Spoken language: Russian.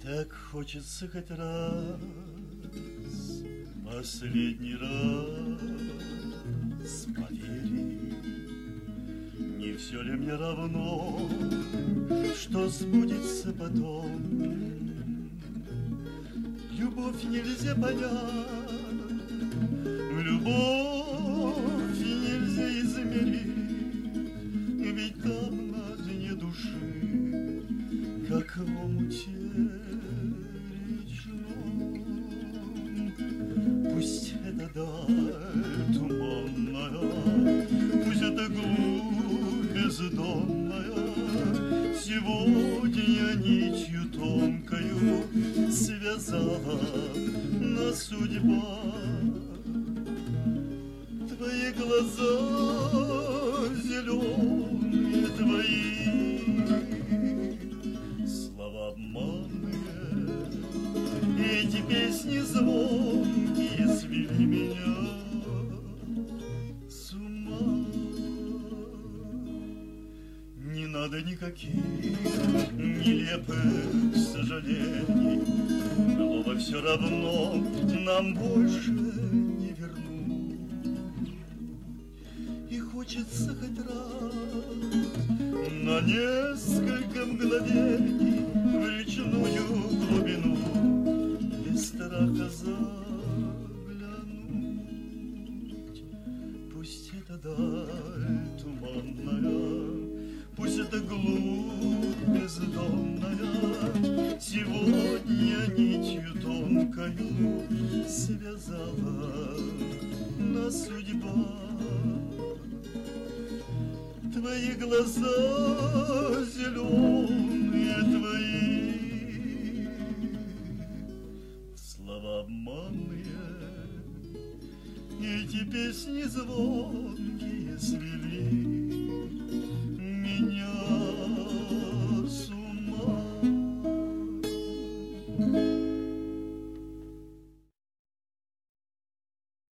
Так хочется хоть раз, последний раз поверить. Не все ли мне равно, что сбудется потом? Любовь нельзя понять, любовь нельзя измерить, ведь там на дне души, как в омуте речном. Пусть это даль туманная, пусть это глубь бездонная, сегодня нитью тонкою связала нас судьба. Твои глаза зеленые, твои слова обманные, эти песни звонкие свели меня с ума. Не надо никаких нелепых сожалений, былого все равно нам больше не вернуть. И хочется хоть раз на несколько мгновений в речную глубину без страха заглянуть. Пусть это даль туманная, пусть это глубь бездонная, сегодня нитью тонкою связала нас судьба. Твои глаза зеленые, твои слова обманные, эти песни звонкие свели